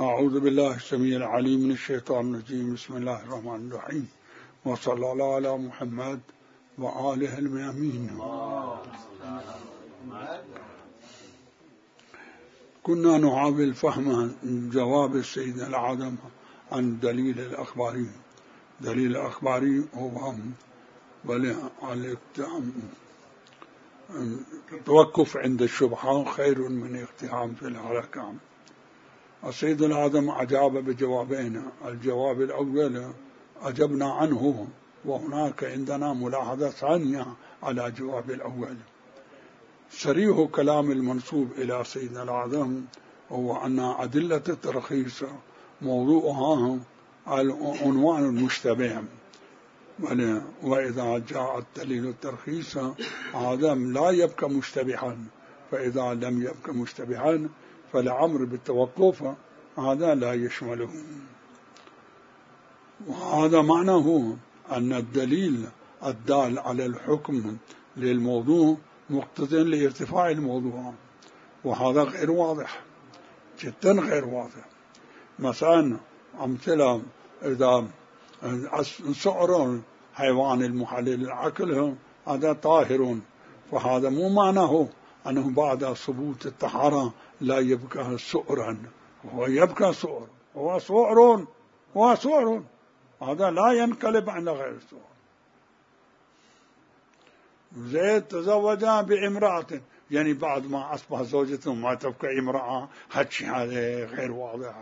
أعوذ بالله السميع العليم من الشيطان الرجيم. بسم الله الرحمن الرحيم، وصلى الله على محمد وآله الميامين. كنا نحاول فهم جواب السيد العظم عن دليل الأخباري. دليل الأخباري هو التوقف عند الشبهات خير من اقتحام في الحركة. السيد العظم أجاب بجوابين. الجواب الأول أجبنا عنه، وهناك عندنا ملاحظة ثانية على الجواب الأول. صريح كلام المنسوب إلى سيدنا العظم هو أن أدلة الترخيص موضوعها العنوان المشتبه، وإذا جاء الدليل الترخيص هذا لا يبقى مشتبها، فإذا لم يبقى مشتبها فالأمر بالتوقف هذا لا يشمله. وهذا معناه أن الدليل الدال على الحكم للموضوع مقتضٍ لارتفاع الموضوع، وهذا غير واضح، جدا غير واضح. مثلا أمثلة، إذا سعر حيوان المحلل العقل هذا طاهر، فهذا مو معناه أنه بعد ثبوت الطهارة لا يبقى سعرا، هو يبقى سعر، هو سعر، هذا لا ينقلب عن غير سعر. زيد تزوج بامرأة، يعني بعد ما أصبح زوجته ما تبقى امرأة، هذا غير واضح.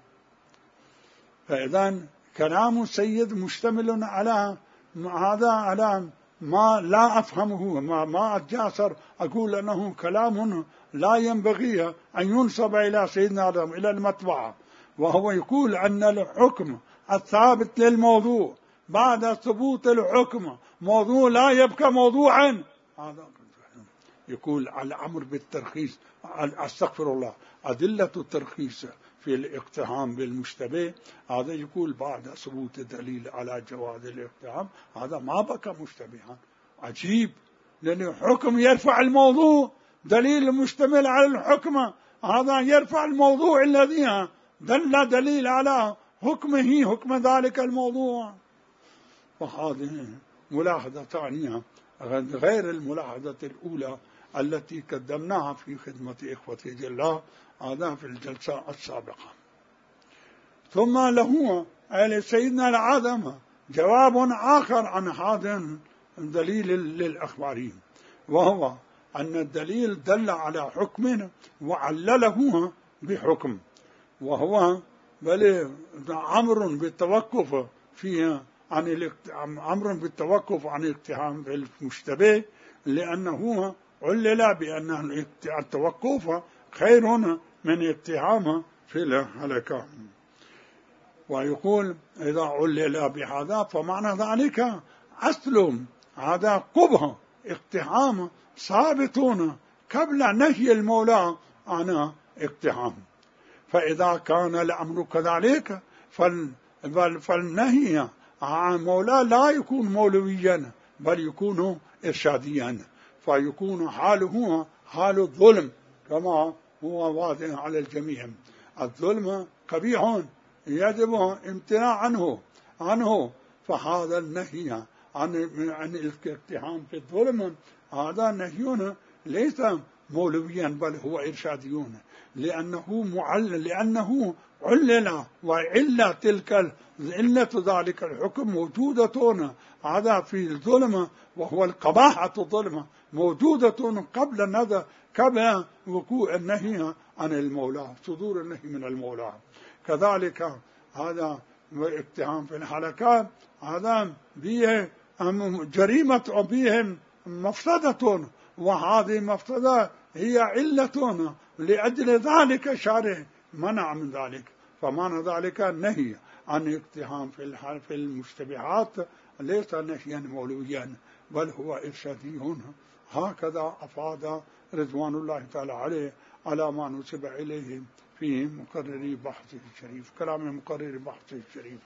فإذا كلام السيد مشتمل على هذا، على ما لا أفهمه، ما أتجاسر أقول أنه كلام لا ينبغي أن ينسب إلى سيدنا آدم إلى المطبعة، وهو يقول أن الحكم الثابت للموضوع بعد ثبوت الحكم موضوع لا يبقى موضوعا. هذا يقول الأمر بالترخيص، استغفر الله، أدلة الترخيص في الاقتحام بالمشتبه، هذا يقول بعد ثبوت الدليل على جواز الاقتحام هذا ما بقى مشتبها. عجيب، لأن الحكم يرفع الموضوع، دليل مشتمل على الحكم هذا يرفع الموضوع الذي دل دليل على حكمه، حكم ذلك الموضوع. وهذه ملاحظة ثانية غير الملاحظة الأولى التي قدمناها في خدمة إخوتي جل هذا في الجلسة السابقة. ثم له سيدنا العظم جواب آخر عن هذا الدليل للأخباري، وهو أن الدليل دل على حكم وعلله بحكم، وهو بل أمر بالتوقف فيه أمر بالتوقف عن الاقتحام في المشتبه، لأنه علل بأن التوقف خير من اقتحام في الهلكة. ويقول إذا علل بهذا فمعنى ذلك أصل هذا قبح اقتحام ثابتون قبل نهي المولى عن اقتحام. فإذا كان الأمر كذلك فالنهي عن مولى لا يكون مولويا بل يكون إرشاديا، فيكون حاله حال الظلم كما هو واضح على الجميع. الظلم قبيح يجب امتناع عنه، فهذا النهي عن الاقتحام في الظلم هذا نهي ليس مولويا بل هو إرشاديون، لأنه علل وعلة تلك علة ذلك الحكم موجودة هذا في الظلم، وهو القباحة الظلم موجودة قبل وقوع النهي عن المولى، صدور النهي من المولى. كذلك هذا اقتحام في الحلقات هذا به جريمة وبه مفسدة، وهذه مفسدة هي علة لأجل ذلك الشارع منع من ذلك. فمعنى ذلك النهي عن اقتحام في المشتبهات ليس نهيا مولويا بل هو إرشادي. هكذا أفاد رضوان الله تعالى عليه على ما نسب إليه في مقرر بحثه الشريف، كلام مقرر بحثه الشريف.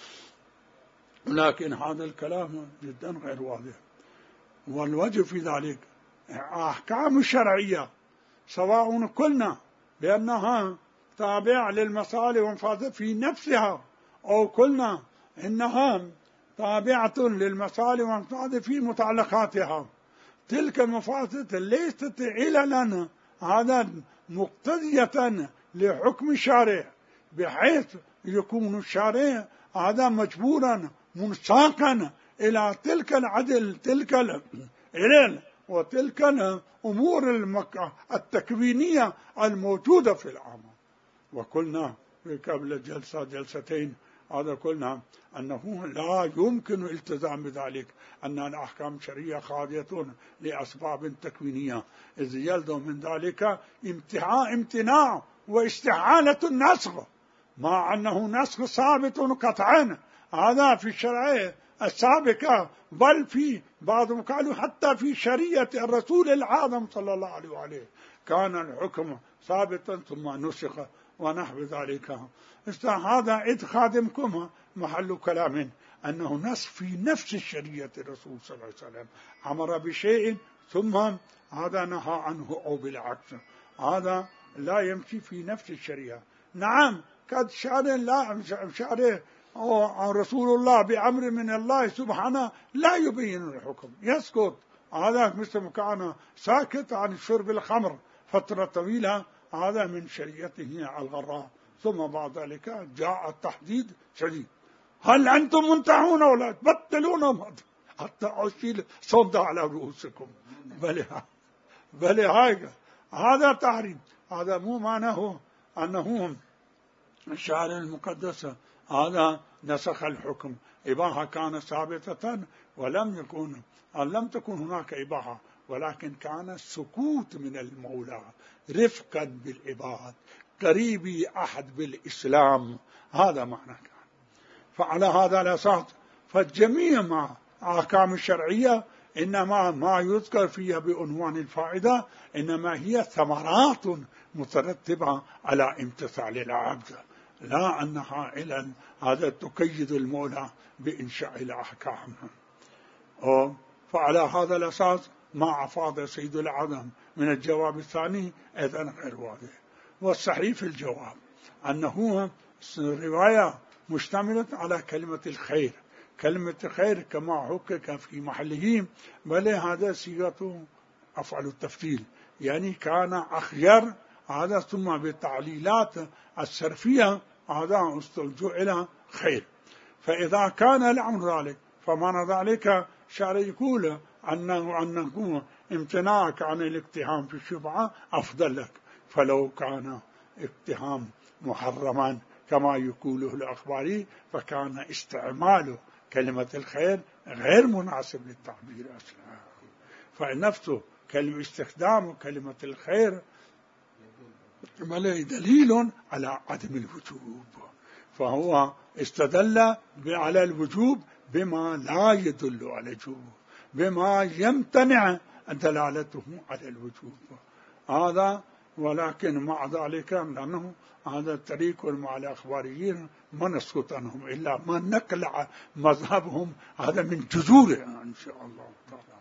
لكن هذا الكلام جدا غير واضح، والوجه في ذلك أحكام الشرعية سواء قلنا بأنها تابعة للمصالح والمفاسد في نفسها، أو قلنا إنها تابعة للمصالح والمفاسد في متعلقاتها. تلك المفاسد ليست عللا هذا مقتضية لحكم الشارع، بحيث يكون الشارع هذا مجبورا منساقا إلى تلك العدل، تلك العلل وتلك الأمور التكوينية الموجودة في العام. وقلنا قبل جلستين هذا قلنا أنه لا يمكن التزام بذلك، أن الأحكام الشرعية خاضية لأسباب تكوينية، إذ يلزم من ذلك امتناع واستحالة النسخ، مع أنه نسخ ثابت قطعا هذا في الشرعية السابقة، بل في بعضهم قالوا حتى في شريعة الرسول العظيم صلى الله عليه وآله كان الحكم ثابتا ثم نسخ ونحو ذلك. هذا إذ خادمكم محل كلام أنه نسخ في نفس الشريعة الرسول صلى الله عليه وسلم، أمر بشيء ثم هذا نهى عنه أو بالعكس، هذا لا يمشي في نفس الشريعة. نعم قد شارع رسول الله بأمر من الله سبحانه لا يبين الحكم، يسكت، هذا مثل كان ساكت عن شرب الخمر فترة طويلة، هذا من شريعته الغراء، ثم بعد ذلك جاء التحديد شديد، هل أنتم منتهون ولا تبطلون حتى أشيل صوت على رؤوسكم، بل هذا تحريم، هذا مو معناه أنه الشارع المقدس هذا نسخ الحكم، إباحة كانت ثابتة لم تكن هناك إباحة، ولكن كان السكوت من المولى رفقا بالعباد قريبي أحد بالإسلام، هذا معنى كان. فعلى هذا الأساس فالجميع مع أحكام الشرعية إنما ما يذكر فيها بعنوان الفائدة إنما هي ثمرات مترتبة على امتثال العبد، لا أنها علل هذا تقيد المولى بإنشاء الأحكام. فعلى هذا الأساس ما أفاض سيد العظم من الجواب الثاني إذن غير واضح. والصحيح في الجواب أنه رواية مشتملة على كلمة الخير، كلمة الخير كما حقق في محله، بل هذا صيغة أفعل التفضيل، يعني كان أخير هذا ثم بالتعليلات الصرفية هذا جعل خير. فإذا كان الأمر ذلك فمعنى ذلك شرع يقول أنه امتناعك عن الاقتحام في الشفعة أفضل لك، فلو كان اقتحام محرما كما يقوله الأخباري فكان استعمال كلمة الخير غير مناسب للتعبير أصلا، فنفسه استخدام كلمة الخير دليل على عدم الوجوب، فهو استدل على الوجوب بما لا يدل على الوجوب، بما يمتنع دلالته على الوجوب هذا. ولكن مع ذلك لأنه هذا الطريق مع الأخباريين ما نسكت عنهم إلا ما نقلع مذهبهم هذا من جذوره إن شاء الله تعالى.